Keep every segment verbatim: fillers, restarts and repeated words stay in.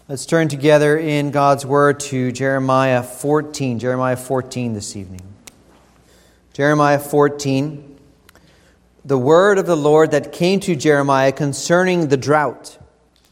Let's turn together in God's Word to Jeremiah fourteen. Jeremiah fourteen this evening. Jeremiah fourteen. The word of the Lord that came to Jeremiah concerning the drought.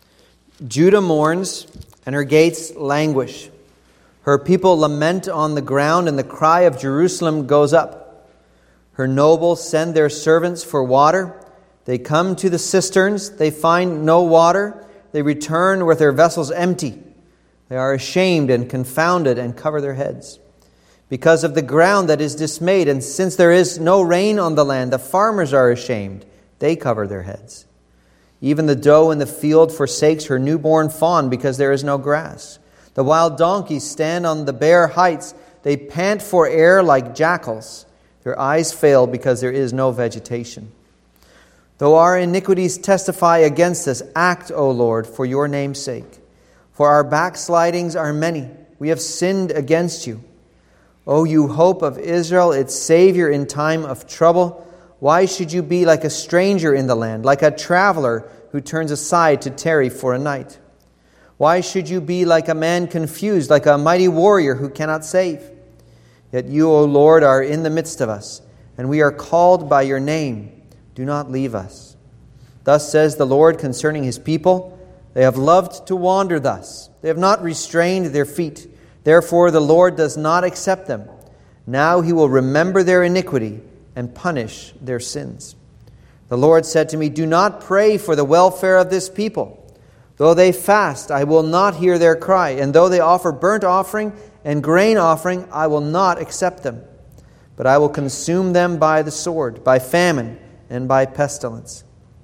Judah mourns, and her gates languish. Her people lament on the ground, and the cry of Jerusalem goes up. Her nobles send their servants for water. They come to the cisterns. They find no water. They return with their vessels empty. They are ashamed and confounded and cover their heads. Because of the ground that is dismayed, and since there is no rain on the land, the farmers are ashamed. They cover their heads. Even the doe in the field forsakes her newborn fawn because there is no grass. The wild donkeys stand on the bare heights. They pant for air like jackals. Their eyes fail because there is no vegetation. Though our iniquities testify against us, act, O Lord, for your name's sake. For our backslidings are many. We have sinned against you. O you hope of Israel, its Savior in time of trouble, why should you be like a stranger in the land, like a traveler who turns aside to tarry for a night? Why should you be like a man confused, like a mighty warrior who cannot save? Yet you, O Lord, are in the midst of us, and we are called by your name. Do not leave us. Thus says the Lord concerning his people, they have loved to wander thus. They have not restrained their feet. Therefore the Lord does not accept them. Now he will remember their iniquity and punish their sins. The Lord said to me, do not pray for the welfare of this people. Though they fast, I will not hear their cry. And though they offer burnt offering and grain offering, I will not accept them. But I will consume them by the sword, by famine, and by pestilence.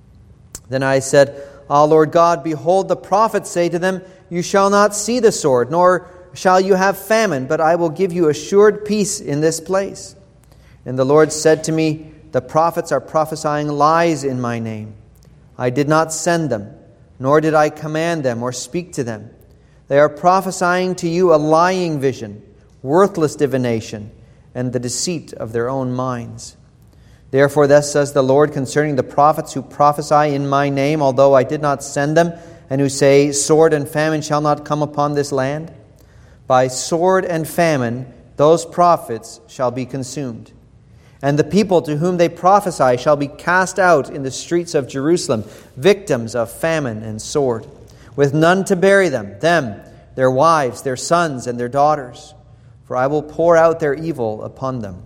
Then I said, Ah, Lord God, behold, the prophets say to them, you shall not see the sword, nor shall you have famine, but I will give you assured peace in this place. And the Lord said to me, the prophets are prophesying lies in my name. I did not send them, nor did I command them or speak to them. They are prophesying to you a lying vision, worthless divination, and the deceit of their own minds. Therefore, thus says the Lord concerning the prophets who prophesy in my name, although I did not send them, and who say, sword and famine shall not come upon this land. By sword and famine, those prophets shall be consumed. And the people to whom they prophesy shall be cast out in the streets of Jerusalem, victims of famine and sword, with none to bury them, them, their wives, their sons, and their daughters. For I will pour out their evil upon them.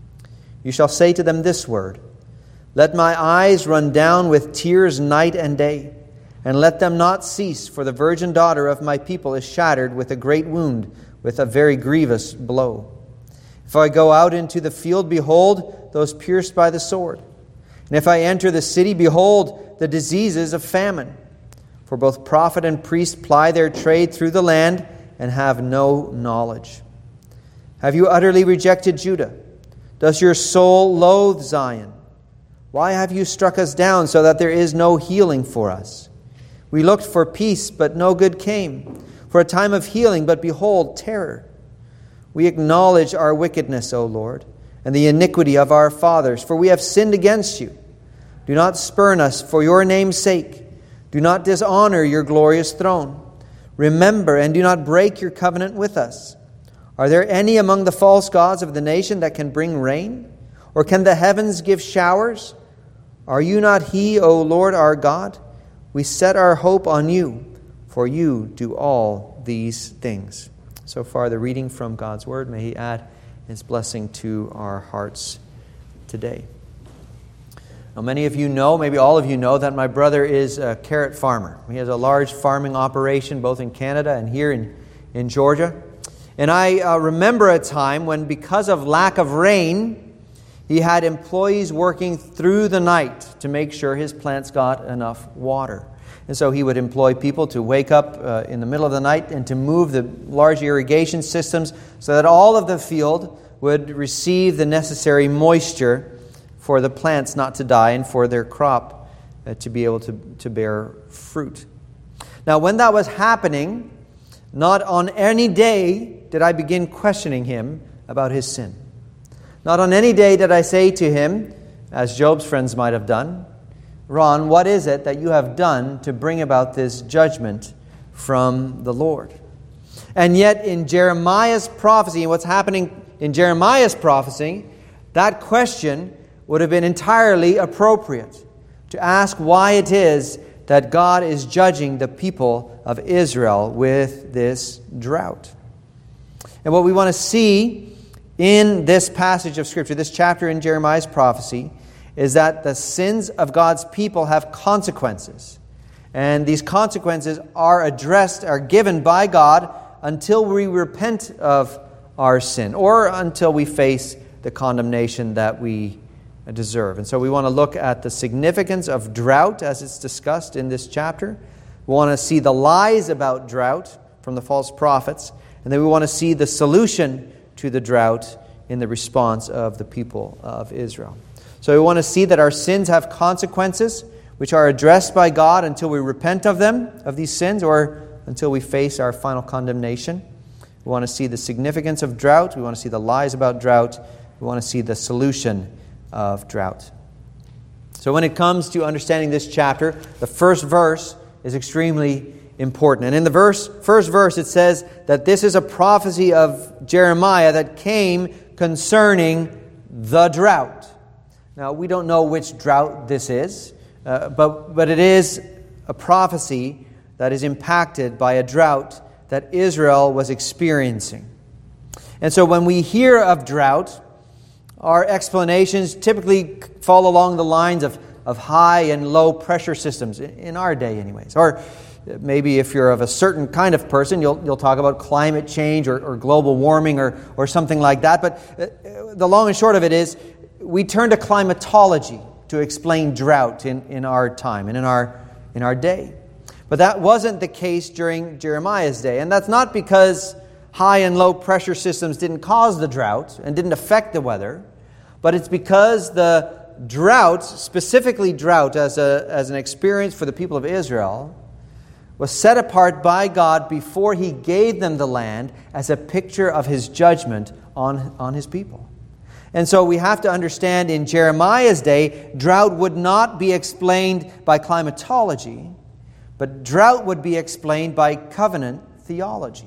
You shall say to them this word, let my eyes run down with tears night and day, and let them not cease, for the virgin daughter of my people is shattered with a great wound, with a very grievous blow. If I go out into the field, behold, those pierced by the sword. And if I enter the city, behold, the diseases of famine. For both prophet and priest ply their trade through the land, and have no knowledge. Have you utterly rejected Judah? Does your soul loathe Zion? Why have you struck us down so that there is no healing for us? We looked for peace, but no good came. For a time of healing, but behold, terror. We acknowledge our wickedness, O Lord, and the iniquity of our fathers, for we have sinned against you. Do not spurn us for your name's sake. Do not dishonor your glorious throne. Remember and do not break your covenant with us. Are there any among the false gods of the nation that can bring rain? Or can the heavens give showers? Are you not He, O Lord our God? We set our hope on you, for you do all these things. So far, the reading from God's Word. May He add His blessing to our hearts today. Now, many of you know, maybe all of you know, that my brother is a carrot farmer. He has a large farming operation both in Canada and here in, in Georgia. And I uh, remember a time when, because of lack of rain, he had employees working through the night to make sure his plants got enough water. And so he would employ people to wake up uh, in the middle of the night and to move the large irrigation systems so that all of the field would receive the necessary moisture for the plants not to die and for their crop uh, to be able to, to bear fruit. Now, when that was happening, not on any day did I begin questioning him about his sin. Not on any day did I say to him, as Job's friends might have done, Ron, what is it that you have done to bring about this judgment from the Lord. And yet in Jeremiah's prophecy, and what's happening in Jeremiah's prophecy, that question would have been entirely appropriate, to ask why it is that God is judging the people of Israel with this drought. And what we want to see in this passage of Scripture, this chapter in Jeremiah's prophecy, is that the sins of God's people have consequences. And these consequences are addressed, are given by God until we repent of our sin, or until we face the condemnation that we deserve. And so we want to look at the significance of drought as it's discussed in this chapter. We want to see the lies about drought from the false prophets. And then we want to see the solution to the drought in the response of the people of Israel. So we want to see that our sins have consequences which are addressed by God until we repent of them, of these sins, or until we face our final condemnation. We want to see the significance of drought. We want to see the lies about drought. We want to see the solution of drought. So when it comes to understanding this chapter, the first verse is extremely important. And in the verse, first verse, it says that this is a prophecy of Jeremiah that came concerning the drought. Now, we don't know which drought this is, uh, but, but it is a prophecy that is impacted by a drought that Israel was experiencing. And so when we hear of drought, our explanations typically fall along the lines of, of high and low pressure systems, in our day anyways. Or maybe if you're of a certain kind of person, you'll you'll talk about climate change or, or global warming or, or something like that. But the long and short of it is, we turn to climatology to explain drought in, in our time and in our in our day. But that wasn't the case during Jeremiah's day. And that's not because high and low pressure systems didn't cause the drought and didn't affect the weather, but it's because the drought, specifically drought as a as an experience for the people of Israel, was set apart by God before He gave them the land as a picture of His judgment on, on His people. And so we have to understand in Jeremiah's day, drought would not be explained by climatology, but drought would be explained by covenant theology.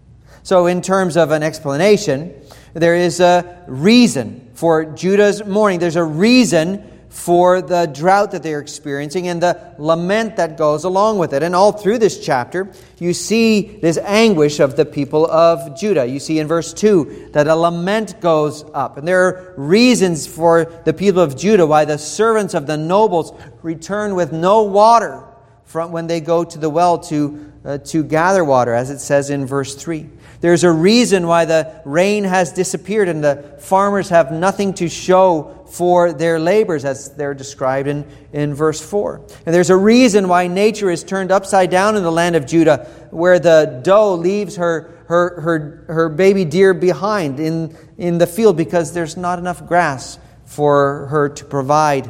So in terms of an explanation, there is a reason for Judah's mourning. There's a reason for the drought that they're experiencing and the lament that goes along with it. And all through this chapter, you see this anguish of the people of Judah. You see in verse two that a lament goes up. And there are reasons for the people of Judah why the servants of the nobles return with no water from when they go to the well to, uh, to gather water, as it says in verse three. There's a reason why the rain has disappeared and the farmers have nothing to show for their labors, as they're described in, in verse four. And there's a reason why nature is turned upside down in the land of Judah, where the doe leaves her her her, her baby deer behind in, in the field because there's not enough grass for her to provide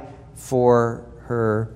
for her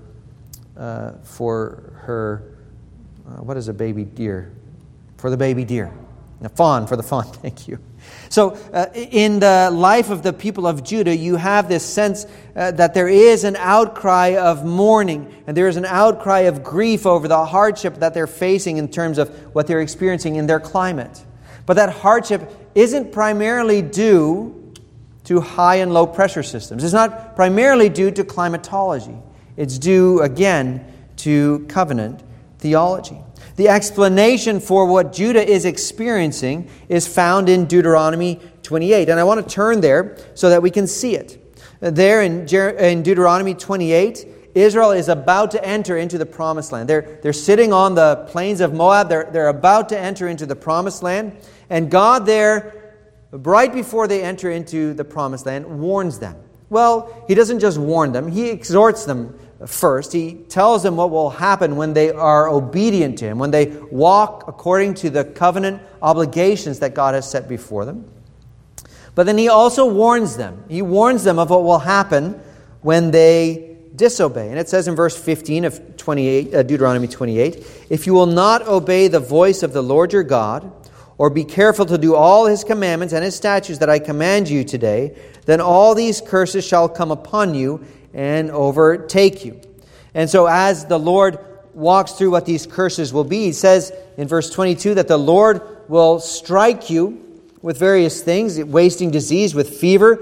uh, for her uh, what is a baby deer? For the baby deer. A fawn, for the fawn, thank you. So uh, in the life of the people of Judah, you have this sense uh, that there is an outcry of mourning, and there is an outcry of grief over the hardship that they're facing in terms of what they're experiencing in their climate. But that hardship isn't primarily due to high and low pressure systems. It's not primarily due to climatology. It's due, again, to covenant theology. The explanation for what Judah is experiencing is found in Deuteronomy twenty-eight. And I want to turn there so that we can see it. There in, Jer- in Deuteronomy twenty-eight, Israel is about to enter into the promised land. They're, they're sitting on the plains of Moab. They're, they're about to enter into the promised land. And God there, right before they enter into the promised land, warns them. Well, He doesn't just warn them. He exhorts them first. He tells them what will happen when they are obedient to Him, when they walk according to the covenant obligations that God has set before them. But then He also warns them. He warns them of what will happen when they disobey. And it says in verse fifteen of twenty-eight, uh, Deuteronomy twenty-eight, "If you will not obey the voice of the Lord your God, or be careful to do all His commandments and His statutes that I command you today, then all these curses shall come upon you and overtake you." And so as the Lord walks through what these curses will be. He says in verse twenty-two that the Lord will strike you with various things, wasting disease, with fever,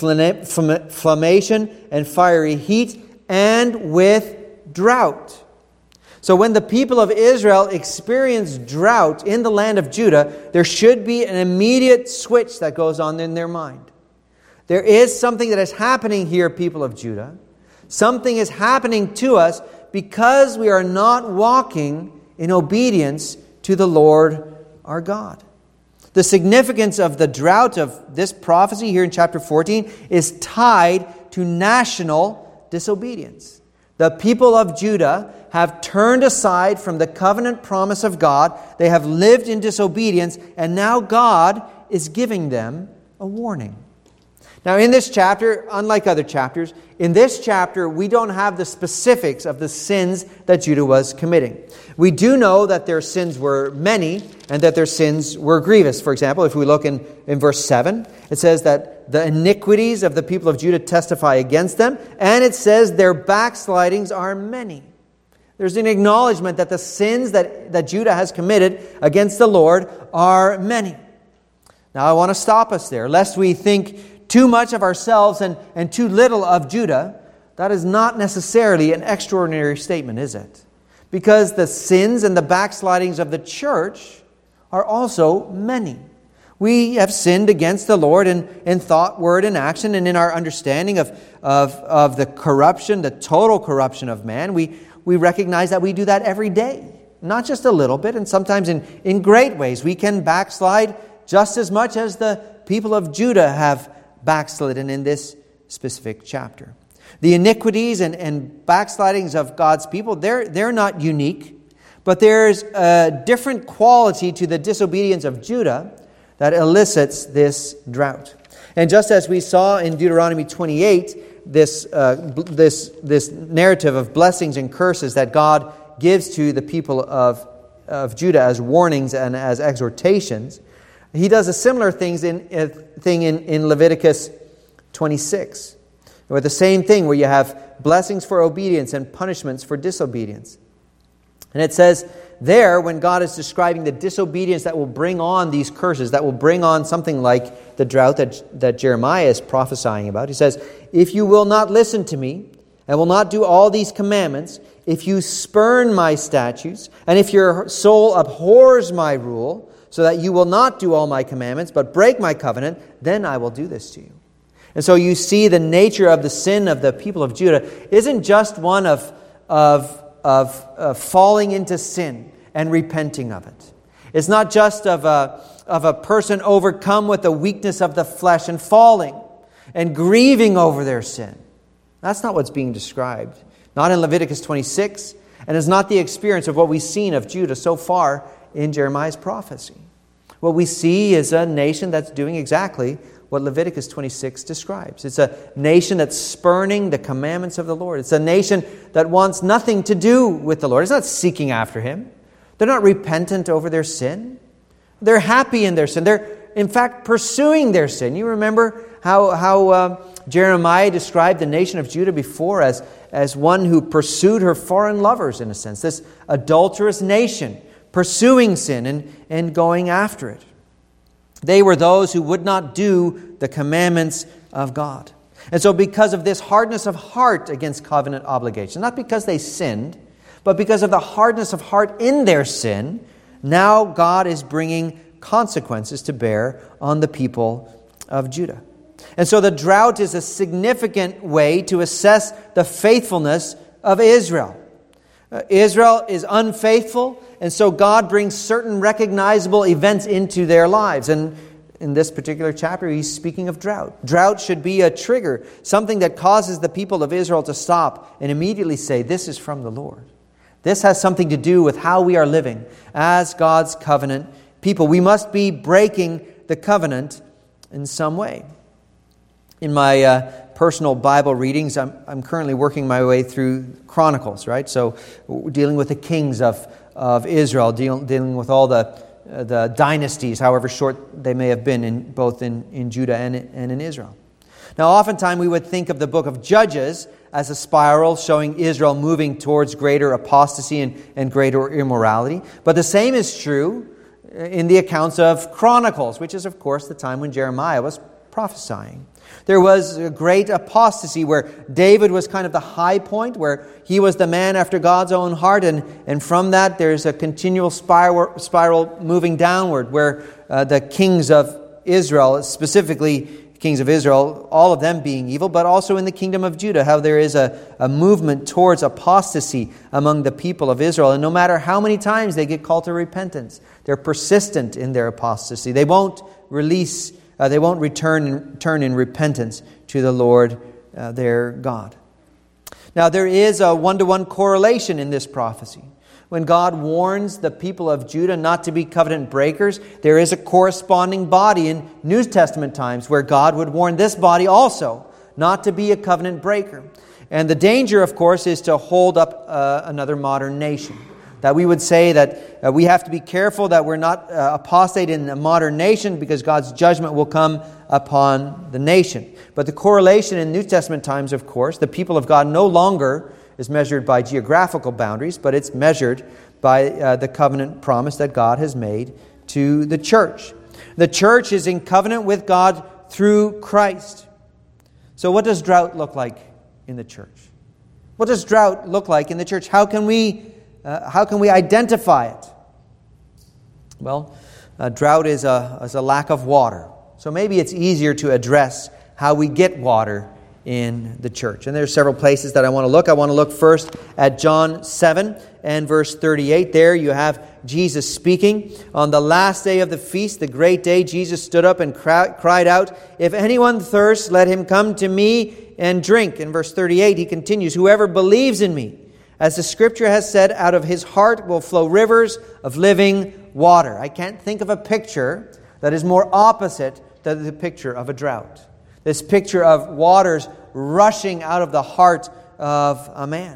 inflammation, and fiery heat, and with drought. So when the people of Israel experience drought in the land of Judah, there should be an immediate switch that goes on in their mind. There is something that is happening here, people of Judah. Something is happening to us because we are not walking in obedience to the Lord our God. The significance of the drought of this prophecy here in chapter fourteen is tied to national disobedience. The people of Judah have turned aside from the covenant promise of God. They have lived in disobedience, and now God is giving them a warning. Now in this chapter, unlike other chapters, in this chapter we don't have the specifics of the sins that Judah was committing. We do know that their sins were many and that their sins were grievous. For example, if we look in, in verse seven, it says that the iniquities of the people of Judah testify against them, and it says their backslidings are many. There's an acknowledgement that the sins that, that Judah has committed against the Lord are many. Now I want to stop us there, lest we think too much of ourselves and, and too little of Judah. That is not necessarily an extraordinary statement, is it? Because the sins and the backslidings of the church are also many. We have sinned against the Lord in, in thought, word, and action, and in our understanding of, of, of the corruption, the total corruption of man. We, we recognize that we do that every day, not just a little bit, and sometimes in, in great ways. We can backslide just as much as the people of Judah have backslidden in this specific chapter. The iniquities and, and backslidings of God's people, they're, they're not unique, but there's a different quality to the disobedience of Judah that elicits this drought. And just as we saw in Deuteronomy twenty-eight, this, uh, this, this narrative of blessings and curses that God gives to the people of, of Judah as warnings and as exhortations, He does a similar things in, uh, thing in, in Leviticus twenty-six. Or the same thing where you have blessings for obedience and punishments for disobedience. And it says there, when God is describing the disobedience that will bring on these curses, that will bring on something like the drought that, that Jeremiah is prophesying about, he says, "If you will not listen to me and will not do all these commandments, if you spurn my statutes, and if your soul abhors my rule, so that you will not do all my commandments, but break my covenant, then I will do this to you." And so you see the nature of the sin of the people of Judah isn't just one of, of, of uh, falling into sin and repenting of it. It's not just of a, of a person overcome with the weakness of the flesh and falling and grieving over their sin. That's not what's being described. Not in Leviticus twenty-six, and it's not the experience of what we've seen of Judah so far in Jeremiah's prophecy. What we see is a nation that's doing exactly what Leviticus twenty-six describes. It's a nation that's spurning the commandments of the Lord. It's a nation that wants nothing to do with the Lord. It's not seeking after Him. They're not repentant over their sin. They're happy in their sin. They're, in fact, pursuing their sin. You remember how, how uh, Jeremiah described the nation of Judah before as, as one who pursued her foreign lovers, in a sense. This adulterous nation pursuing sin and, and going after it. They were those who would not do the commandments of God. And so because of this hardness of heart against covenant obligation, not because they sinned, but because of the hardness of heart in their sin, now God is bringing consequences to bear on the people of Judah. And so the drought is a significant way to assess the faithfulness of Israel. Uh, Israel is unfaithful, and so God brings certain recognizable events into their lives. And in this particular chapter, he's speaking of drought. Drought should be a trigger, something that causes the people of Israel to stop and immediately say, "This is from the Lord." This has something to do with how we are living as God's covenant people. We must be breaking the covenant in some way. In my uh, personal Bible readings, I'm, I'm currently working my way through Chronicles, right? So dealing with the kings of, of Israel, deal, dealing with all the, uh, the dynasties, however short they may have been, in both in, in Judah and, and in Israel. Now, oftentimes we would think of the book of Judges as a spiral showing Israel moving towards greater apostasy and, and greater immorality. But the same is true in the accounts of Chronicles, which is, of course, the time when Jeremiah was prophesying. There was a great apostasy where David was kind of the high point, where he was the man after God's own heart, and, and from that there's a continual spiral, spiral moving downward, where uh, the kings of Israel, specifically kings of Israel, all of them being evil, but also in the kingdom of Judah, how there is a, a movement towards apostasy among the people of Israel. And no matter how many times they get called to repentance, they're persistent in their apostasy. They won't release Uh, they won't return turn in repentance to the Lord, uh, their God. Now, there is a one-to-one correlation in this prophecy. When God warns the people of Judah not to be covenant breakers, there is a corresponding body in New Testament times where God would warn this body also not to be a covenant breaker. And the danger, of course, is to hold up uh, another modern nation. That we would say that uh, we have to be careful that we're not uh, apostate in a modern nation, because God's judgment will come upon the nation. But the correlation in New Testament times, of course, the people of God no longer is measured by geographical boundaries, but it's measured by uh, the covenant promise that God has made to the church. The church is in covenant with God through Christ. So what does drought look like in the church? What does drought look like in the church? How can we Uh, how can we identify it? Well, uh, drought is a, is a lack of water. So maybe it's easier to address how we get water in the church. And there's several places that I want to look. I want to look first at John seven and verse thirty-eight. There you have Jesus speaking. On the last day of the feast, the great day, Jesus stood up and cry, cried out, "If anyone thirsts, let him come to me and drink." In verse thirty-eight, he continues, "Whoever believes in me, as the Scripture has said, out of his heart will flow rivers of living water." I can't think of a picture that is more opposite than the picture of a drought. This picture of waters rushing out of the heart of a man.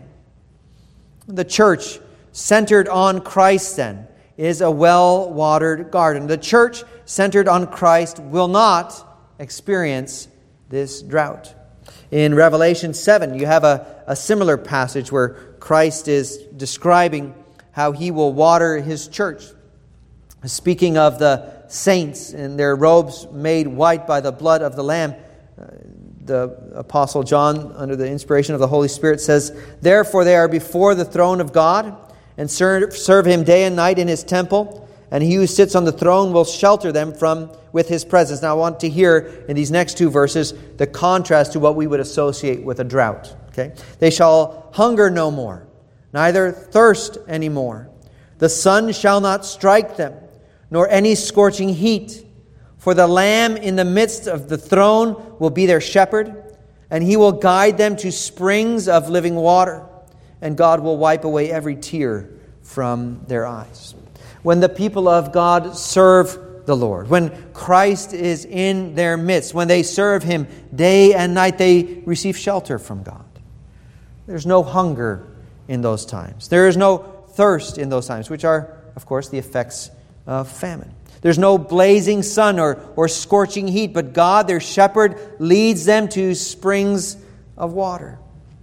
The church, centered on Christ then, is a well-watered garden. The church, centered on Christ, will not experience this drought. In Revelation seven, you have a, a similar passage where Christ is describing how he will water his church. Speaking of the saints and their robes made white by the blood of the Lamb, uh, the Apostle John, under the inspiration of the Holy Spirit, says, "Therefore they are before the throne of God, and serve, serve him day and night in his temple, and he who sits on the throne will shelter them from with his presence." Now I want to hear in these next two verses the contrast to what we would associate with a drought. Okay? "They shall hunger no more, neither thirst any more. The sun shall not strike them, nor any scorching heat. For the Lamb in the midst of the throne will be their shepherd, and he will guide them to springs of living water, and God will wipe away every tear from their eyes." When the people of God serve the Lord, when Christ is in their midst, when they serve him day and night, they receive shelter from God. There's no hunger in those times. There is no thirst in those times, which are, of course, the effects of famine. There's no blazing sun or, or scorching heat, but God, their shepherd, leads them to springs of water.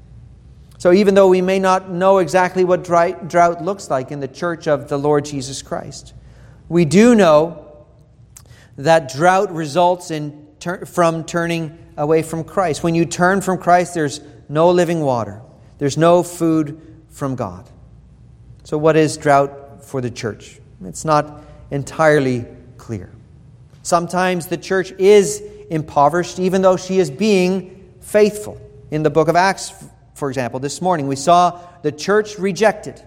So even though we may not know exactly what dry, drought looks like in the church of the Lord Jesus Christ, we do know that drought results in tur- from turning away from Christ. When you turn from Christ, there's no living water. There's no food from God. So what is drought for the church? It's not entirely clear. Sometimes the church is impoverished even though she is being faithful. In the book of Acts, for example, this morning we saw the church rejected.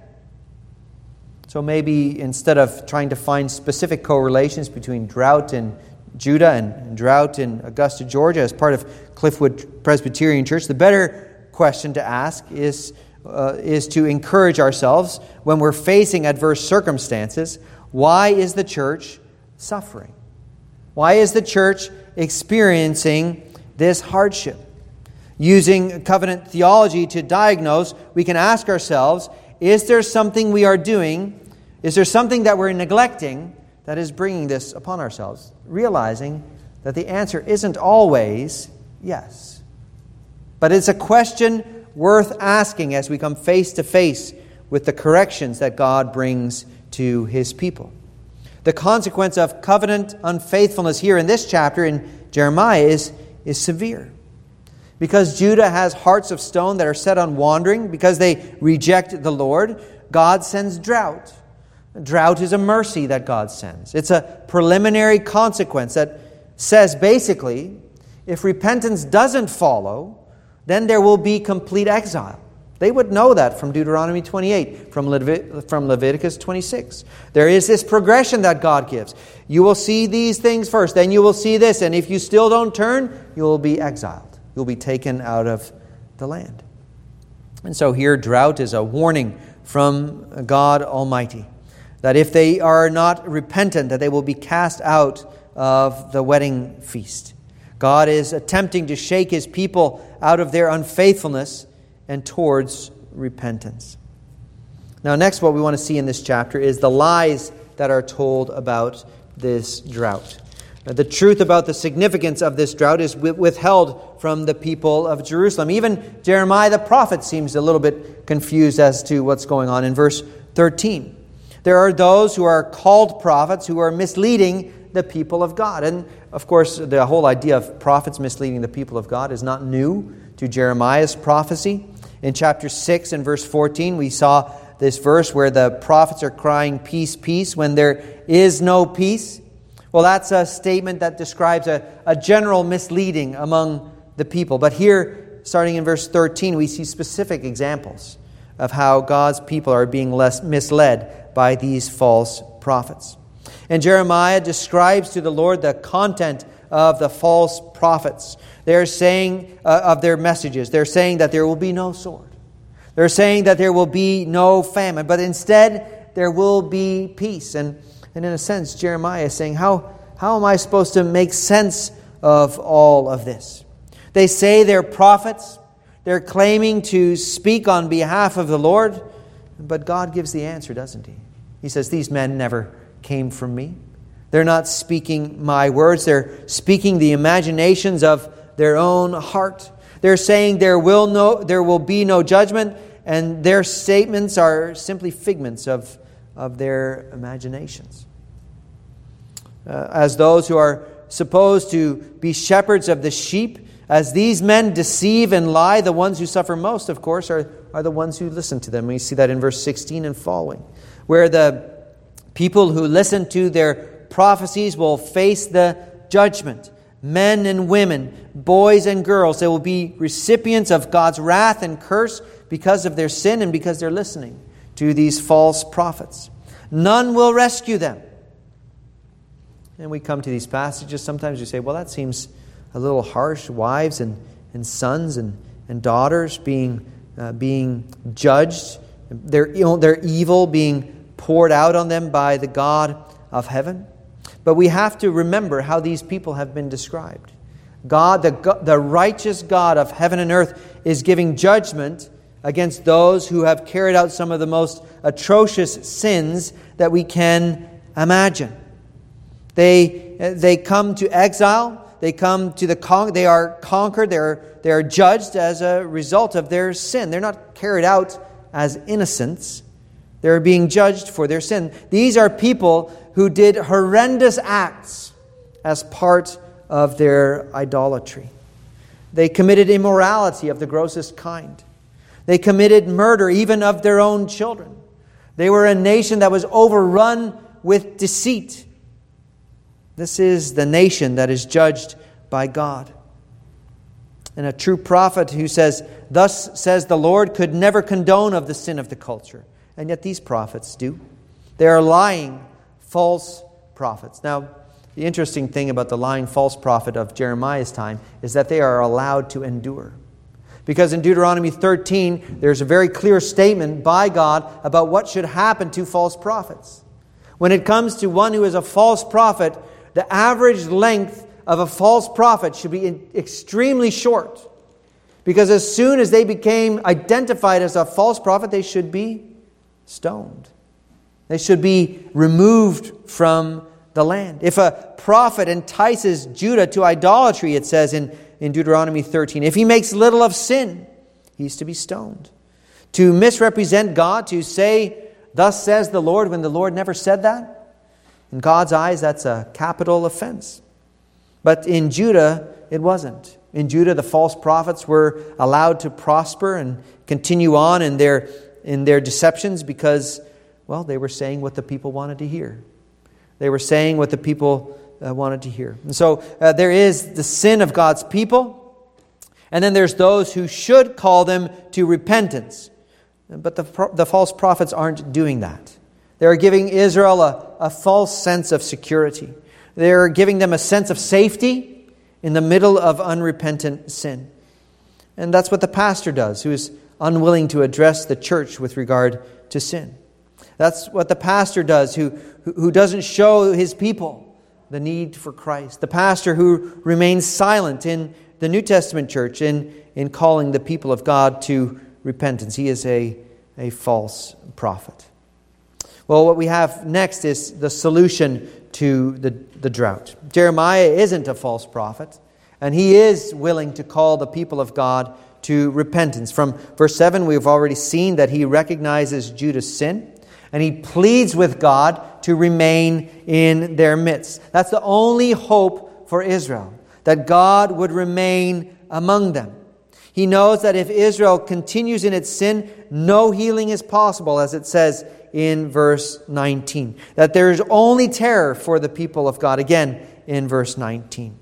So maybe instead of trying to find specific correlations between drought in Judah and drought in Augusta, Georgia, as part of Cliffwood Presbyterian Church, the better question to ask is, uh, is to encourage ourselves when we're facing adverse circumstances. Why is the church suffering? Why is the church experiencing this hardship? Using covenant theology to diagnose, we can ask ourselves, is there something we are doing, is there something that we're neglecting that is bringing this upon ourselves? Realizing that the answer isn't always yes. But it's a question worth asking as we come face to face with the corrections that God brings to His people. The consequence of covenant unfaithfulness here in this chapter in Jeremiah is, is severe. Because Judah has hearts of stone that are set on wandering, because they reject the Lord, God sends drought. Drought is a mercy that God sends. It's a preliminary consequence that says basically, if repentance doesn't follow, then there will be complete exile. They would know that from Deuteronomy twenty-eight, from, Levit- from Leviticus twenty-six. There is this progression that God gives. You will see these things first, then you will see this, and if you still don't turn, you will be exiled. You'll be taken out of the land. And so here, drought is a warning from God Almighty, that if they are not repentant, that they will be cast out of the wedding feast. God is attempting to shake His people out of their unfaithfulness and towards repentance. Now, next, what we want to see in this chapter is the lies that are told about this drought. Now, the truth about the significance of this drought is withheld from the people of Jerusalem. Even Jeremiah the prophet seems a little bit confused as to what's going on in verse thirteen. There are those who are called prophets who are misleading the people of God. And of course, the whole idea of prophets misleading the people of God is not new to Jeremiah's prophecy. In chapter six and verse fourteen, we saw this verse where the prophets are crying, "Peace, peace," when there is no peace. Well, that's a statement that describes a, a general misleading among the people. But here, starting in verse thirteen, we see specific examples of how God's people are being less misled by these false prophets. And Jeremiah describes to the Lord the content of the false prophets. They're saying uh, of their messages, they're saying that there will be no sword. They're saying that there will be no famine, but instead there will be peace. And, and in a sense, Jeremiah is saying, how, how am I supposed to make sense of all of this? They say they're prophets. They're claiming to speak on behalf of the Lord, but God gives the answer, doesn't He? He says, these men never came from me. They're not speaking my words. They're speaking the imaginations of their own heart. They're saying there will no, there will be no judgment, and their statements are simply figments of, of their imaginations. Uh, as those who are supposed to be shepherds of the sheep, as these men deceive and lie, the ones who suffer most, of course, are, are the ones who listen to them. We see that in verse sixteen and following, where the people who listen to their prophecies will face the judgment. Men and women, boys and girls, they will be recipients of God's wrath and curse because of their sin and because they're listening to these false prophets. None will rescue them. And we come to these passages, sometimes we say, well, that seems a little harsh. Wives and, and sons and, and daughters being, uh, being judged, their, you know, their evil being poured out on them by the God of heaven. But we have to remember how these people have been described. God, the, the righteous God of heaven and earth, is giving judgment against those who have carried out some of the most atrocious sins that we can imagine. They, they come to exile. They come to the con- they are conquered. They are, they are judged as a result of their sin. They're not carried out as innocents. They're being judged for their sin. These are people who did horrendous acts as part of their idolatry. They committed immorality of the grossest kind. They committed murder even of their own children. They were a nation that was overrun with deceit. This is the nation that is judged by God. And a true prophet who says, "Thus says the Lord," could never condone of the sin of the culture. And yet these prophets do. They are lying, false prophets. Now, the interesting thing about the lying false prophet of Jeremiah's time is that they are allowed to endure. Because in Deuteronomy thirteen, there's a very clear statement by God about what should happen to false prophets. When it comes to one who is a false prophet, the average length of a false prophet should be extremely short. Because as soon as they became identified as a false prophet, they should be stoned. They should be removed from the land. If a prophet entices Judah to idolatry, it says in, in Deuteronomy thirteen, if he makes little of sin, he's to be stoned. To misrepresent God, to say, thus says the Lord, when the Lord never said that, in God's eyes, that's a capital offense. But in Judah, it wasn't. In Judah, the false prophets were allowed to prosper and continue on in their, in their deceptions because, well, they were saying what the people wanted to hear. They were saying what the people uh, wanted to hear. And so uh, there is the sin of God's people, and then there's those who should call them to repentance. But the, the false prophets aren't doing that. They're giving Israel a, a false sense of security. They're giving them a sense of safety in the middle of unrepentant sin. And that's what the pastor does, who is unwilling to address the church with regard to sin. That's what the pastor does, who, who doesn't show his people the need for Christ. The pastor who remains silent in the New Testament church in, in calling the people of God to repentance. He is a, a false prophet. Well, what we have next is the solution to the, the drought. Jeremiah isn't a false prophet, and he is willing to call the people of God to repentance. From verse seven, we've already seen that he recognizes Judah's sin, and he pleads with God to remain in their midst. That's the only hope for Israel, that God would remain among them. He knows that if Israel continues in its sin, no healing is possible, as it says in verse nineteen. That there is only terror for the people of God, again in verse nineteen.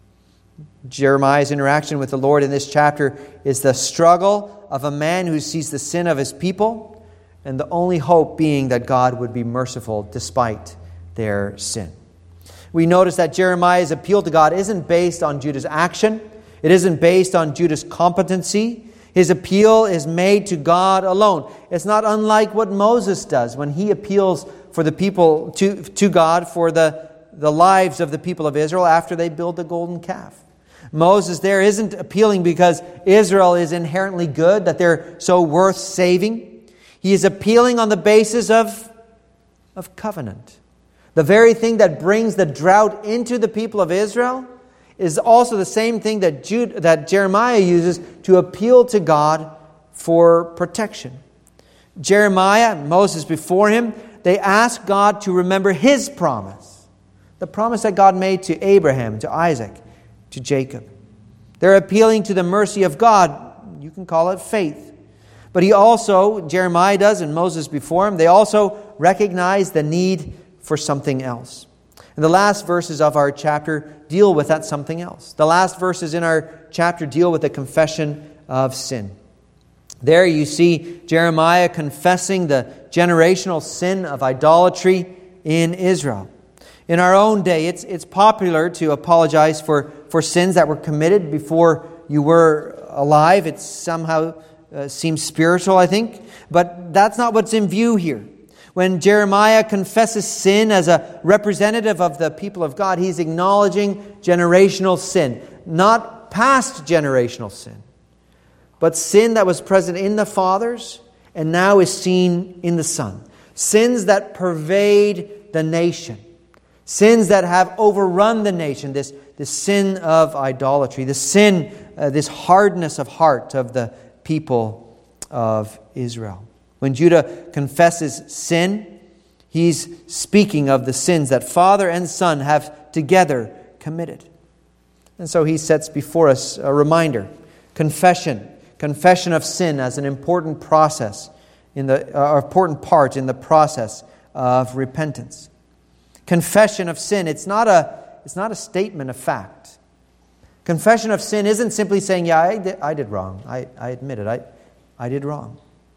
Jeremiah's interaction with the Lord in this chapter is the struggle of a man who sees the sin of his people, and the only hope being that God would be merciful despite their sin. We notice that Jeremiah's appeal to God isn't based on Judah's action. It isn't based on Judah's competency. His appeal is made to God alone. It's not unlike what Moses does when he appeals for the people to, to God for the, the lives of the people of Israel after they build the golden calf. Moses there isn't appealing because Israel is inherently good, that they're so worth saving. He is appealing on the basis of, of covenant. The very thing that brings the drought into the people of Israel is also the same thing that Jude, that Jeremiah uses to appeal to God for protection. Jeremiah, Moses before him, they ask God to remember his promise. The promise that God made to Abraham, to Isaac, to Jacob. They're appealing to the mercy of God. You can call it faith. But he also, Jeremiah does, and Moses before him, they also recognize the need for something else. And the last verses of our chapter deal with that something else. The last verses in our chapter deal with the confession of sin. There you see Jeremiah confessing the generational sin of idolatry in Israel. In our own day, it's it's popular to apologize for, for sins that were committed before you were alive. It somehow uh, seems spiritual, I think. But that's not what's in view here. When Jeremiah confesses sin as a representative of the people of God, he's acknowledging generational sin. Not past generational sin, but sin that was present in the fathers and now is seen in the Son. Sins that pervade the nation. Sins that have overrun the nation. This, this sin of idolatry. The sin, uh, this hardness of heart of the people of Israel. When Judah confesses sin, he's speaking of the sins that father and son have together committed. And so he sets before us a reminder. Confession. Confession of sin as an important process, in the uh, important part in the process of repentance. Confession of sin, it's not a, it's not a statement of fact. Confession of sin isn't simply saying, yeah, I did, I did wrong. I, I admit it. I, I did wrong.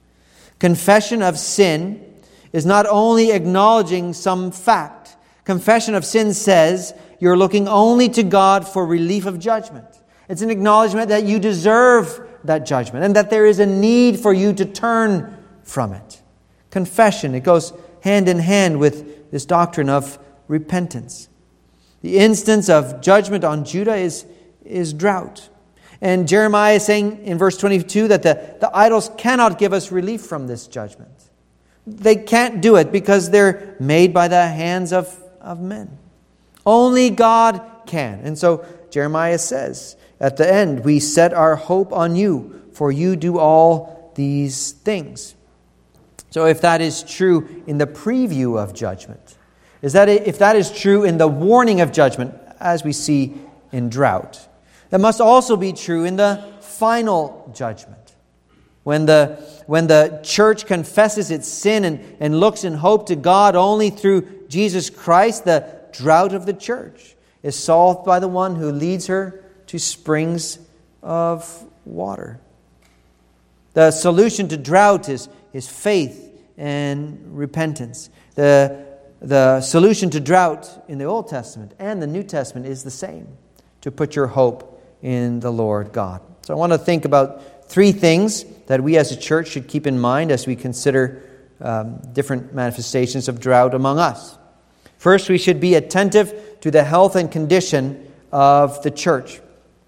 Confession of sin is not only acknowledging some fact. Confession of sin says you're looking only to God for relief of judgment. It's an acknowledgement that you deserve that judgment and that there is a need for you to turn from it. Confession, it goes hand in hand with this doctrine of repentance. The instance of judgment on Judah is, is drought. And Jeremiah is saying in verse twenty-two that the, the idols cannot give us relief from this judgment. They can't do it because they're made by the hands of, of men. Only God can. And so Jeremiah says at the end, we set our hope on you, for you do all these things. So if that is true in the preview of judgment, is that if that is true in the warning of judgment, as we see in drought, that must also be true in the final judgment. When the, when the church confesses its sin and, and looks in hope to God only through Jesus Christ, the drought of the church is solved by the one who leads her to springs of water. The solution to drought is, is faith and repentance. The, the solution to drought in the Old Testament and the New Testament is the same, to put your hope in the Lord God. So I want to think about three things that we as a church should keep in mind as we consider um, different manifestations of drought among us. First, we should be attentive to the health and condition of the church.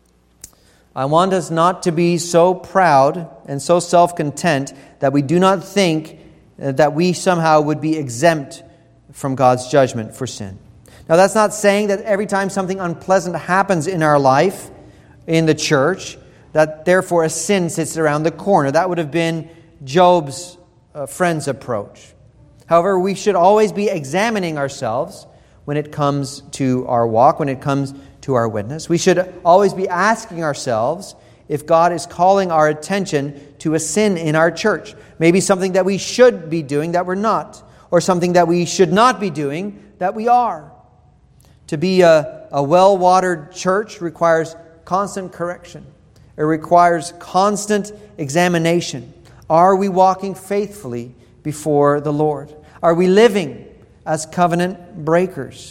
I want us not to be so proud and so self-content that we do not think that we somehow would be exempt from God's judgment for sin. Now, that's not saying that every time something unpleasant happens in our life, in the church, that therefore a sin sits around the corner. That would have been Job's uh, friend's approach. However, we should always be examining ourselves when it comes to our walk, when it comes to our witness. We should always be asking ourselves if God is calling our attention to a sin in our church. Maybe something that we should be doing that we're not, or something that we should not be doing that we are. To be a, a well-watered church requires constant correction. It requires constant examination. Are we walking faithfully before the Lord? Are we living as covenant breakers?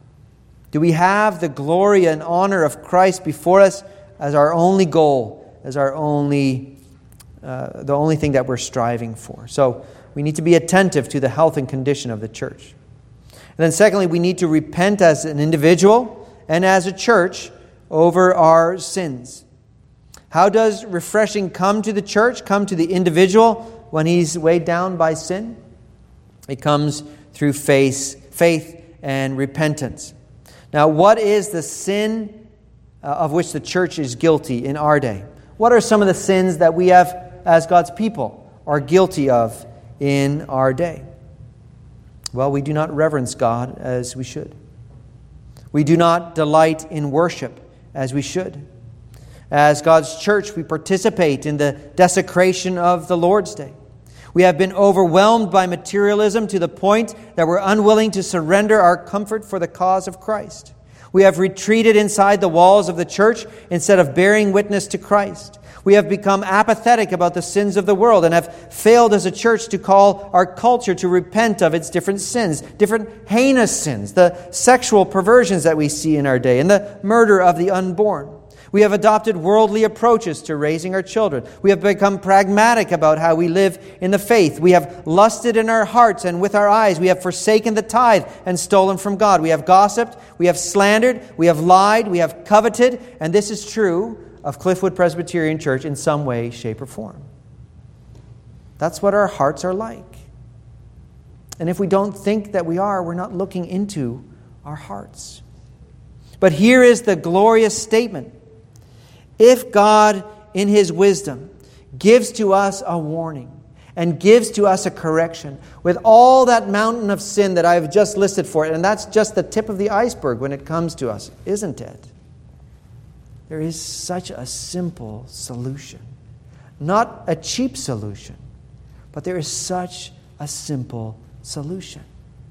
Do we have the glory and honor of Christ before us as our only goal, as our only, uh, the only thing that we're striving for? So we need to be attentive to the health and condition of the church. And then secondly, we need to repent as an individual and as a church over our sins. How does refreshing come to the church, come to the individual when he's weighed down by sin? It comes through faith, faith and repentance. Now, what is the sin uh, of which the church is guilty in our day? What are some of the sins that we have, as God's people, are guilty of in our day? Well, we do not reverence God as we should. We do not delight in worship as we should. As God's church, we participate in the desecration of the Lord's Day. We have been overwhelmed by materialism to the point that we're unwilling to surrender our comfort for the cause of Christ. We have retreated inside the walls of the church instead of bearing witness to Christ. We have become apathetic about the sins of the world and have failed as a church to call our culture to repent of its different sins, different heinous sins, the sexual perversions that we see in our day, and the murder of the unborn. We have adopted worldly approaches to raising our children. We have become pragmatic about how we live in the faith. We have lusted in our hearts and with our eyes. We have forsaken the tithe and stolen from God. We have gossiped. We have slandered. We have lied. We have coveted. And this is true of Cliffwood Presbyterian Church in some way, shape, or form. That's what our hearts are like. And if we don't think that we are, we're not looking into our hearts. But here is the glorious statement. If God, in His wisdom, gives to us a warning and gives to us a correction with all that mountain of sin that I've just listed for it, and that's just the tip of the iceberg when it comes to us, isn't it? There is such a simple solution. Not a cheap solution, but there is such a simple solution.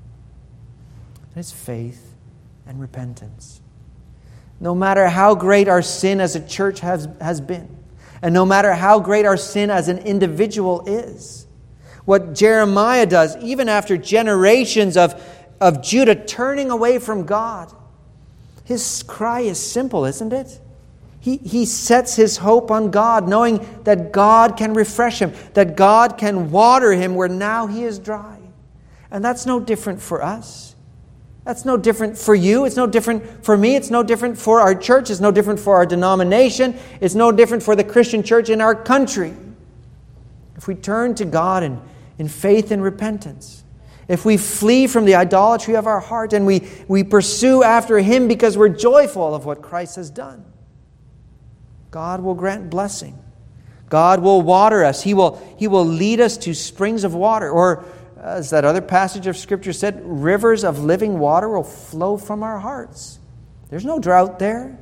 And it's faith and repentance. No matter how great our sin as a church has, has been, and no matter how great our sin as an individual is, what Jeremiah does, even after generations of, of Judah turning away from God, his cry is simple, isn't it? He, he sets his hope on God, knowing that God can refresh him, that God can water him where now he is dry. And that's no different for us. That's no different for you. It's no different for me. It's no different for our church. It's no different for our denomination. It's no different for the Christian church in our country. If we turn to God in, in faith and repentance, if we flee from the idolatry of our heart and we, we pursue after Him because we're joyful of what Christ has done, God will grant blessing. God will water us. He will, He will lead us to springs of water. Or, as that other passage of Scripture said, rivers of living water will flow from our hearts. There's no drought there.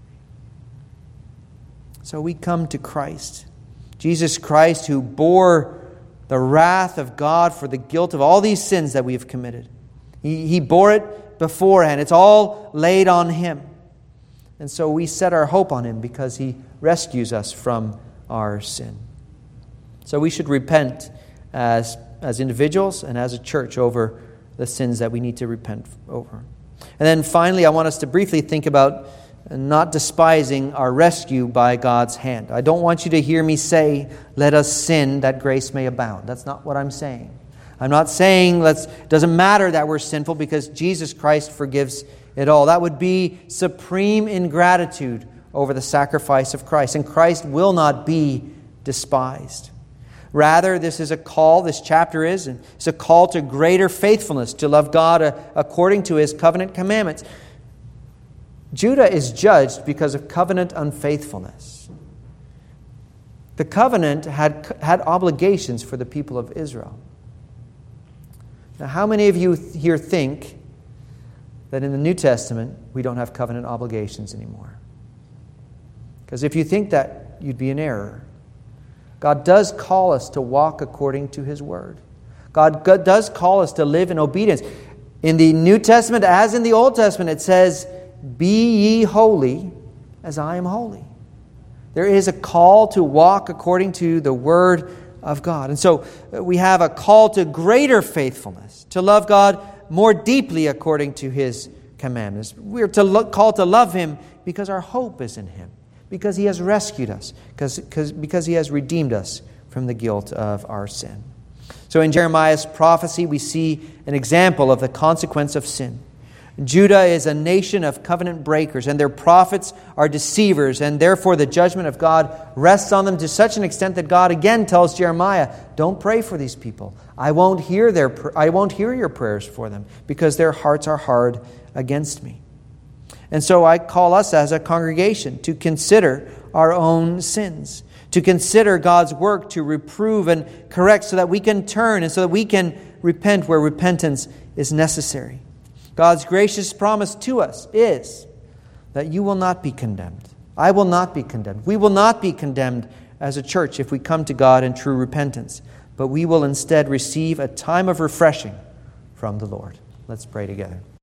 So we come to Christ. Jesus Christ, who bore the wrath of God for the guilt of all these sins that we have committed. He, he bore it beforehand. It's all laid on Him. And so we set our hope on Him because He rescues us from our sin. So we should repent as, as individuals and as a church over the sins that we need to repent over. And then finally, I want us to briefly think about not despising our rescue by God's hand. I don't want you to hear me say, let us sin that grace may abound. That's not what I'm saying. I'm not saying let's. It doesn't matter that we're sinful because Jesus Christ forgives it all. That would be supreme ingratitude over the sacrifice of Christ. And Christ will not be despised. Rather, this is a call, this chapter is, and it's a call to greater faithfulness, to love God according to His covenant commandments. Judah is judged because of covenant unfaithfulness. The covenant had, had obligations for the people of Israel. Now, how many of you here think that in the New Testament we don't have covenant obligations anymore? Because if you think that, you'd be in error. God does call us to walk according to His Word. God does call us to live in obedience. In the New Testament, as in the Old Testament, it says, be ye holy as I am holy. There is a call to walk according to the Word of God. And so we have a call to greater faithfulness, to love God more deeply according to His commandments. We're to look, called to love Him because our hope is in Him, because He has rescued us, because, because, because He has redeemed us from the guilt of our sin. So in Jeremiah's prophecy, we see an example of the consequence of sin. Judah is a nation of covenant breakers, and their prophets are deceivers, and therefore the judgment of God rests on them to such an extent that God again tells Jeremiah, don't pray for these people. I won't hear their I won't hear your prayers for them because their hearts are hard against me. And so I call us as a congregation to consider our own sins, to consider God's work to reprove and correct so that we can turn and so that we can repent where repentance is necessary. God's gracious promise to us is that you will not be condemned. I will not be condemned. We will not be condemned as a church if we come to God in true repentance, but we will instead receive a time of refreshing from the Lord. Let's pray together.